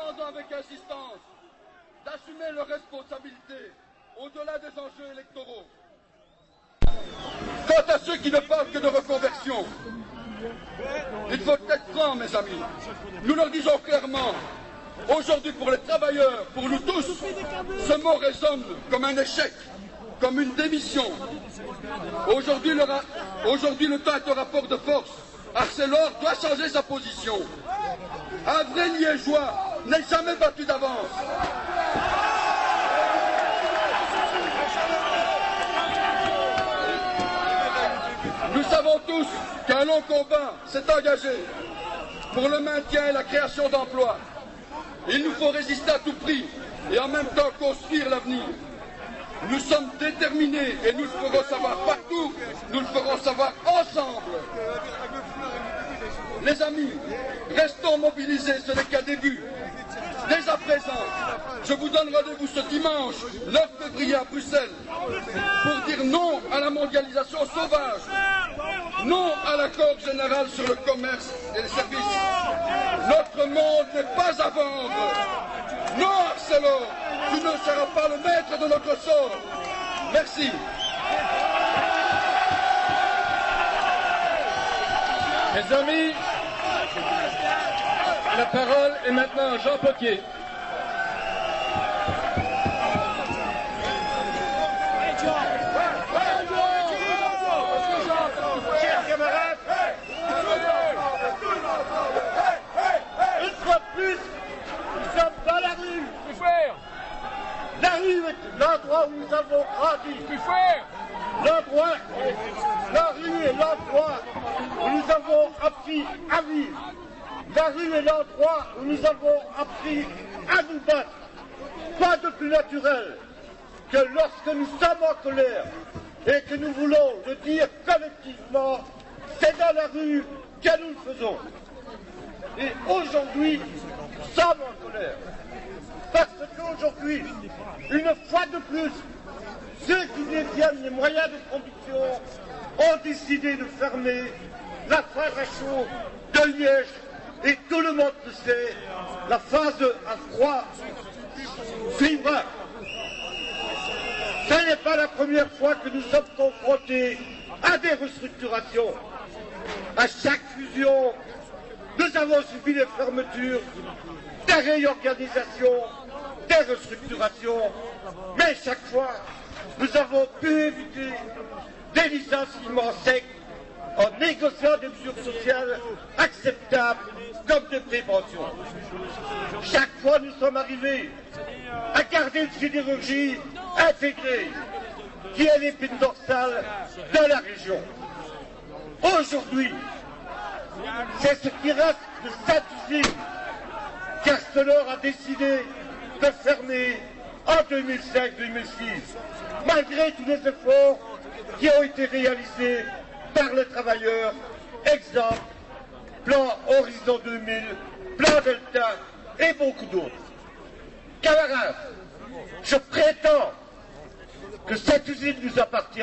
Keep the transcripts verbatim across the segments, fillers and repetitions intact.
demandons avec insistance d'assumer leurs responsabilités au-delà des enjeux électoraux. Quant à ceux qui ne parlent que de reconversion, il faut être franc, mes amis. Nous leur disons clairement, aujourd'hui pour les travailleurs, pour nous tous, ce mot résonne comme un échec, comme une démission. Aujourd'hui le, aujourd'hui, le temps est au rapport de force. Arcelor doit changer sa position. Un vrai liégeois n'est jamais battu d'avance. Nous savons tous qu'un long combat s'est engagé pour le maintien et la création d'emplois. Il nous faut résister à tout prix et en même temps construire l'avenir. Nous sommes déterminés et nous le ferons savoir partout, nous le ferons savoir ensemble. Les amis, restons mobilisés, ce n'est qu'un début. Dès à présent, je vous donne rendez-vous ce dimanche neuf février à Bruxelles pour dire non à la mondialisation sauvage, non à l'accord général sur le commerce et les services. Notre monde n'est pas à vendre. Non, Arcelor, tu ne seras pas le maître de notre sort. Merci. Mes amis, la parole est maintenant à Jean Poquier. Chers camarades, une fois de plus, nous sommes dans la rue. La rue est l'endroit où nous avons grandi. L'endroit, la rue est l'endroit où nous avons appris à vivre. La rue est l'endroit où nous avons appris à nous battre. Quoi de plus naturel que lorsque nous sommes en colère et que nous voulons le dire collectivement, c'est dans la rue que nous le faisons. Et aujourd'hui, nous sommes en colère. Parce qu'aujourd'hui, une fois de plus, ceux qui détiennent les moyens de production ont décidé de fermer la phase à chaud de Liège. Et tout le monde le sait, la phase à froid suivra. Ce n'est pas la première fois que nous sommes confrontés à des restructurations. À chaque fusion, nous avons subi des fermetures, des réorganisations, des restructurations, mais chaque fois, nous avons pu éviter des licenciements secs en négociant des mesures sociales acceptables comme des préventions. Chaque fois, nous sommes arrivés à garder une sidérurgie intégrée qui est l'épine dorsale de la région. Aujourd'hui, c'est ce qui reste de cette usine qu'Arcelor a décidé de fermer en deux mille cinq deux mille six, malgré tous les efforts qui ont été réalisés par les travailleurs. Exemple, plan Horizon deux mille, plan Delta et beaucoup d'autres. Camarades, je prétends que cette usine nous appartient.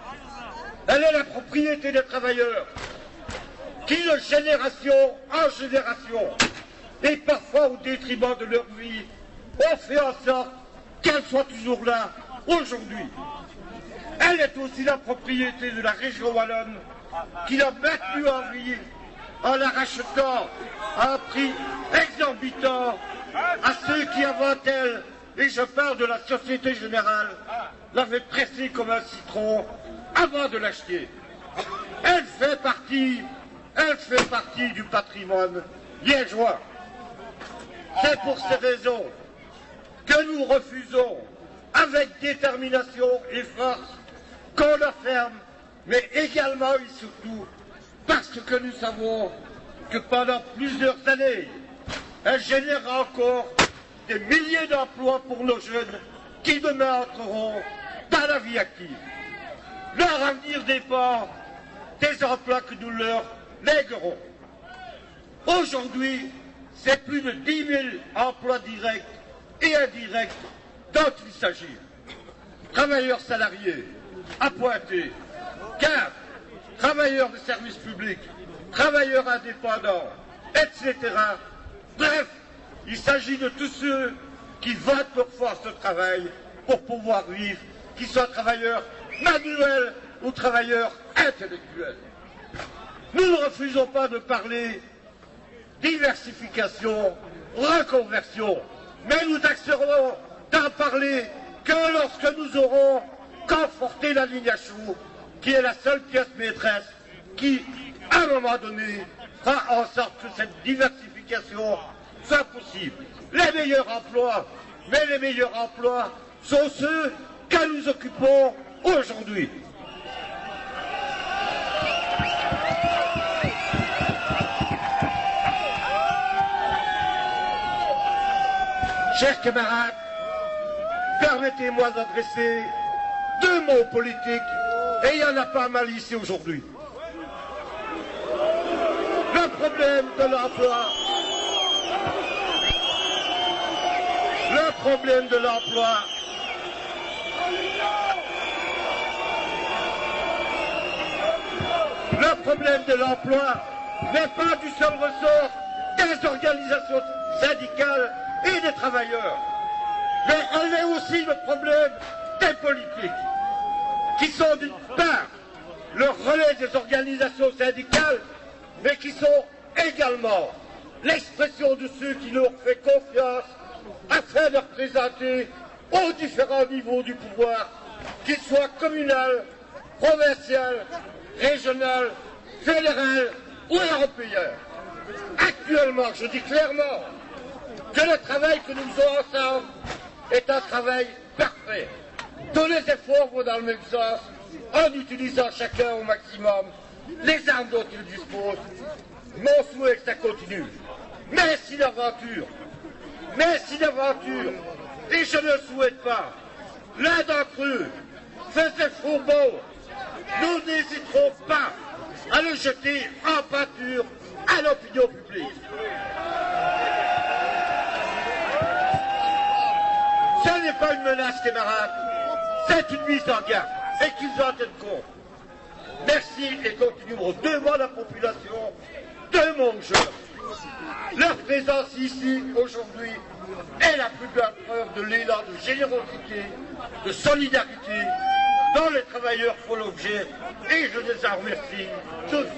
Elle est la propriété des travailleurs qui, de génération en génération, et parfois au détriment de leur vie, ont fait en sorte qu'elle soit toujours là aujourd'hui. Elle est aussi la propriété de la région wallonne qui l'a maintenue en vie en la rachetant à un prix exorbitant à ceux qui, avant elle, et je parle de la Société Générale, l'avaient pressée comme un citron avant de l'acheter. Elle fait partie, elle fait partie du patrimoine liégeois. C'est pour ces raisons que nous refusons avec détermination et force qu'on la ferme, mais également et surtout parce que nous savons que pendant plusieurs années, elle générera encore des milliers d'emplois pour nos jeunes qui demain entreront dans la vie active. Leur avenir dépend des emplois que nous leur léguerons. Aujourd'hui, c'est plus de dix mille emplois directs et indirects dont il s'agit. Travailleurs salariés, appointés, cadres, travailleurs de services publics, travailleurs indépendants, et cetera. Bref, il s'agit de tous ceux qui vendent leur force de travail pour pouvoir vivre, qu'ils soient travailleurs manuels ou travailleurs intellectuels. Nous ne refusons pas de parler diversification, reconversion, mais nous accepterons d'en parler que lorsque nous aurons conforté la ligne à chou, qui est la seule pièce maîtresse qui, à un moment donné, fera en sorte que cette diversification soit possible. Les meilleurs emplois, mais les meilleurs emplois sont ceux que nous occupons aujourd'hui. Chers camarades, permettez-moi d'adresser deux mots politiques, et il y en a pas mal ici aujourd'hui. Le problème de l'emploi, le problème de l'emploi, le problème de l'emploi n'est pas du seul ressort des organisations syndicales et des travailleurs, mais elle est aussi le problème des politiques, qui sont d'une part le relais des organisations syndicales, mais qui sont également l'expression de ceux qui leur font confiance afin de représenter aux différents niveaux du pouvoir, qu'ils soient communal, provincial, régional, fédéral ou européen. Actuellement, je dis clairement que le travail que nous faisons ensemble est un travail parfait. Tous les efforts vont dans le même sens, en utilisant chacun au maximum les armes dont il dispose. Mon souhait est que ça continue. Mais si d'aventure, mais si d'aventure, et je ne le souhaite pas, l'un d'entre eux faisait faux bon, nous n'hésiterons pas à le jeter en pâture à l'opinion publique. Ce n'est pas une menace, camarades, c'est une mise en garde, et qu'ils en tiennent compte. Merci et continuons devant la population de mon jeu. Leur présence ici, aujourd'hui, est la plus grande preuve de l'élan de générosité, de solidarité dont les travailleurs font l'objet, et je les en remercie tous.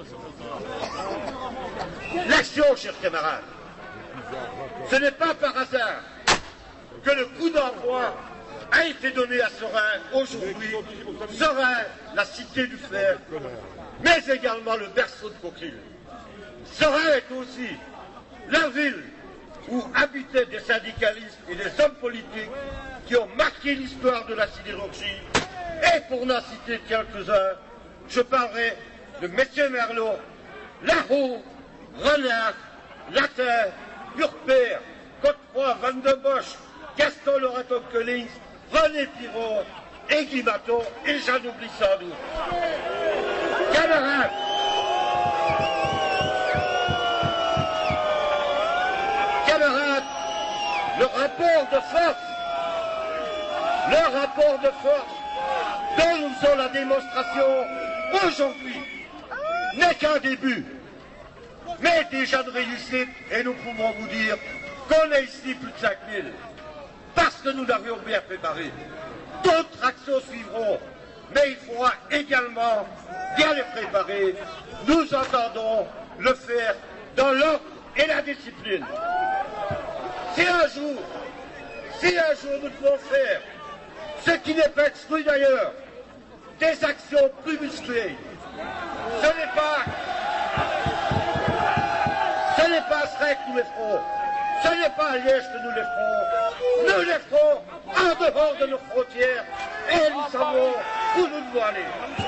L'action, chers camarades, ce n'est pas par hasard que le coup d'envoi a été donné à Seraing aujourd'hui. Seraing, la cité du fer, mais également le berceau de Coquille. Seraing est aussi la ville où habitaient des syndicalistes et des hommes politiques qui ont marqué l'histoire de la sidérurgie. Et pour n'en citer quelques-uns, je parlerai de messieurs Merlot, Laroux, Renard, Latin, Urpère, Godefroy, Van de Bosch, Gaston Loreto Collins, René Piron, et Guy Maton, et j'en oublie sans doute. Camarades, camarades, le rapport de force, le rapport de force dont nous faisons la démonstration aujourd'hui n'est qu'un début, mais déjà de réussite, et nous pouvons vous dire qu'on est ici plus de cinq mille, parce que nous l'avions bien préparé. D'autres actions suivront, mais il faudra également bien les préparer. Nous entendons le faire dans l'ordre et la discipline. Si un jour, si un jour nous devons faire, ce qui n'est pas exclu d'ailleurs, des actions plus musclées, ce n'est pas, ce n'est pas à Seraing que nous les ferons, ce n'est pas à Liège que nous les ferons, nous les ferons en dehors de nos frontières, et nous savons où nous devons aller.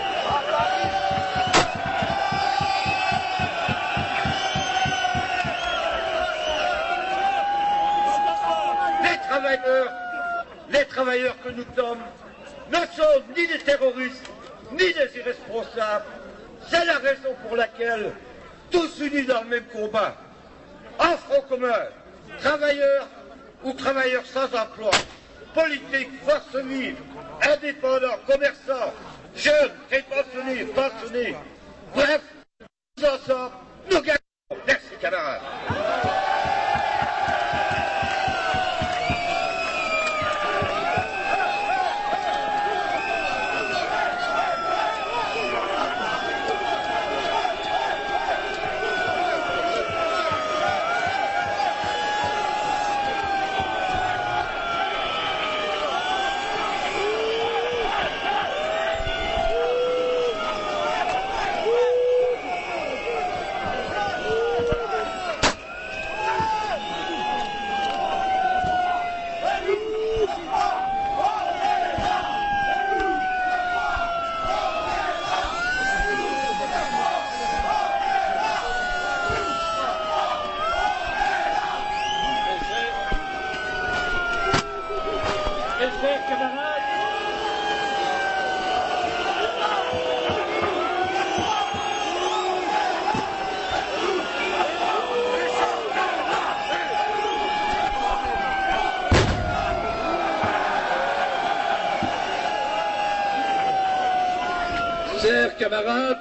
Les travailleurs, les travailleurs que nous sommes, ne sont ni des terroristes, ni des irresponsables. C'est la raison pour laquelle, tous unis dans le même combat, en front commun, travailleurs ou travailleurs sans emploi, politiques, forces vives, indépendants, commerçants, jeunes, prépensionnés, pensionnés, bref, nous ensemble, nous gagnons. Merci camarades. Chers camarades,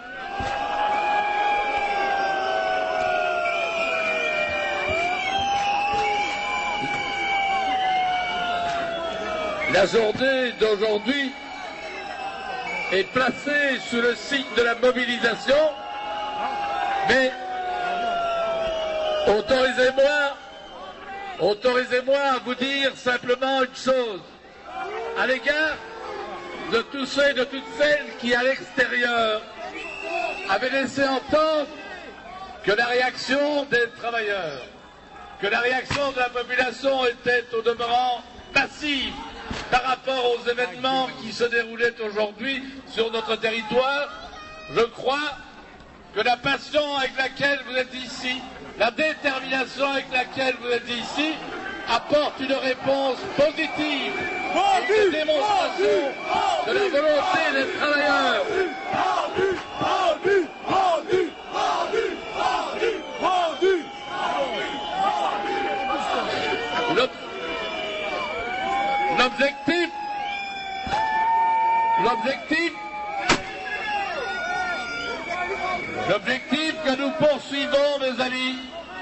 la journée d'aujourd'hui est placée sous le signe de la mobilisation, mais autorisez-moi, autorisez-moi à vous dire simplement une chose à l'égard de tous ceux et de toutes celles qui, à l'extérieur, avaient laissé entendre que la réaction des travailleurs, que la réaction de la population était au demeurant passive par rapport aux événements qui se déroulaient aujourd'hui sur notre territoire. Je crois que la passion avec laquelle vous êtes ici, la détermination avec laquelle vous êtes ici, apporte une réponse positive et une démonstration de la volonté des travailleurs. L'objectif, l'objectif, l'objectif que nous poursuivons, mes amis,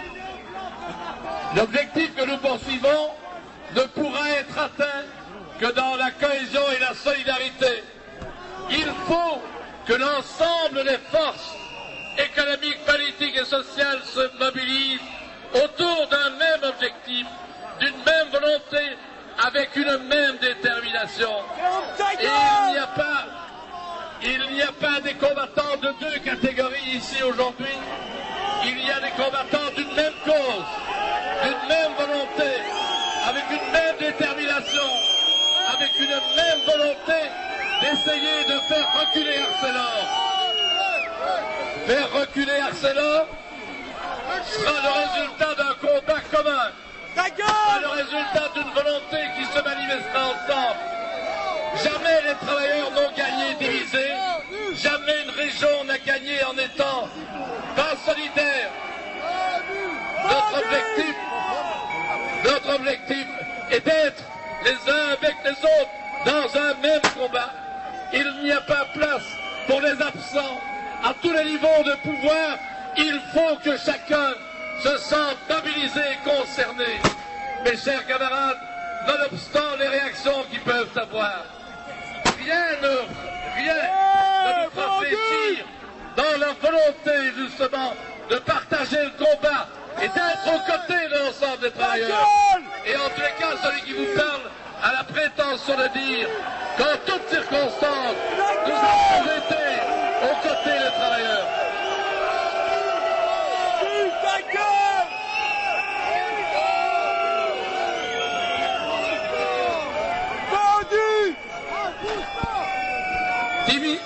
l'objectif que nous poursuivons ne pourra être atteint que dans la cohésion et la solidarité. Il faut que l'ensemble des forces économiques, politiques et sociales se mobilisent autour d'un même objectif, d'une même volonté, avec une même détermination. Et il n'y a pas, il n'y a pas des combattants de deux catégories ici aujourd'hui. Il y a des combattants d'une même cause, d'une même volonté, avec une même détermination, avec une même volonté d'essayer de faire reculer Arcelor. Faire reculer Arcelor sera le résultat d'un combat commun. C'est le résultat d'une volonté qui se manifestera ensemble. Jamais les travailleurs n'ont gagné divisés, jamais une région n'a gagné en étant pas solidaire. Notre objectif, notre objectif est d'être les uns avec les autres dans un même combat. Il n'y a pas place pour les absents. À tous les niveaux de pouvoir, il faut que chacun se sente mobilisé et concerné. Mes chers camarades, nonobstant les réactions qu'ils peuvent avoir, rien ne, rien ne nous fera fléchir dans la volonté justement de partager le combat et d'être aux côtés de l'ensemble des travailleurs. Et en tous les cas, celui qui vous parle a la prétention de dire qu'en toutes circonstances, nous avons été aux côtés des travailleurs. Divi,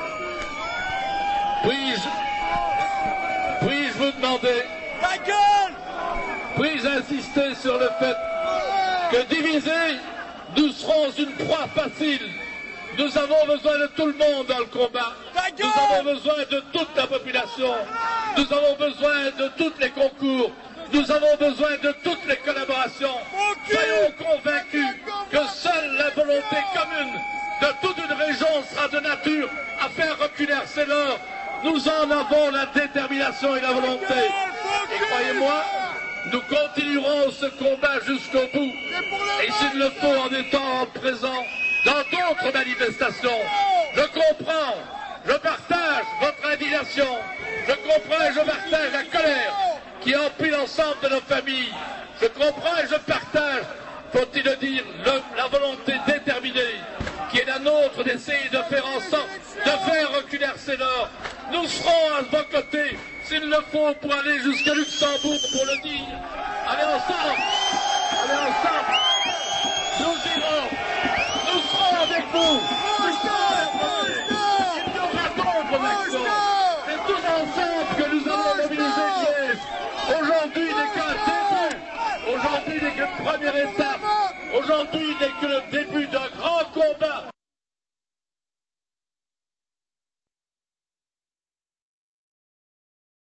puis-je, puis-je vous demander, puis-je insister sur le fait que divisés, nous serons une proie facile. Nous avons besoin de tout le monde dans le combat. Nous avons besoin de toute la population. Nous avons besoin de tous les concours. Nous avons besoin de toutes les collaborations. Soyons convaincus que seule la volonté commune de toute une région sera de nature à faire reculer Arcelor. Nous en avons la détermination et la volonté. Et croyez-moi, nous continuerons ce combat jusqu'au bout. Et s'il le faut, en étant présent dans d'autres manifestations. Je comprends, je partage votre indignation. Je comprends et je partage la colère qui emplit l'ensemble de nos familles. Je comprends et je partage, faut-il le dire, le, la volonté déterminée qui est la nôtre d'essayer de faire en sorte de faire reculer Arcelor. Nous serons à vos côtés, s'il le faut, pour aller jusqu'à Luxembourg pour le dire. Allez ensemble, allez ensemble, nous irons, nous serons avec vous. Il y aura d'autres actions. C'est tous ensemble que nous allons mobiliser Liège. Aujourd'hui n'est qu'un début, aujourd'hui n'est qu'une première étape, aujourd'hui n'est que le début d'un grand combat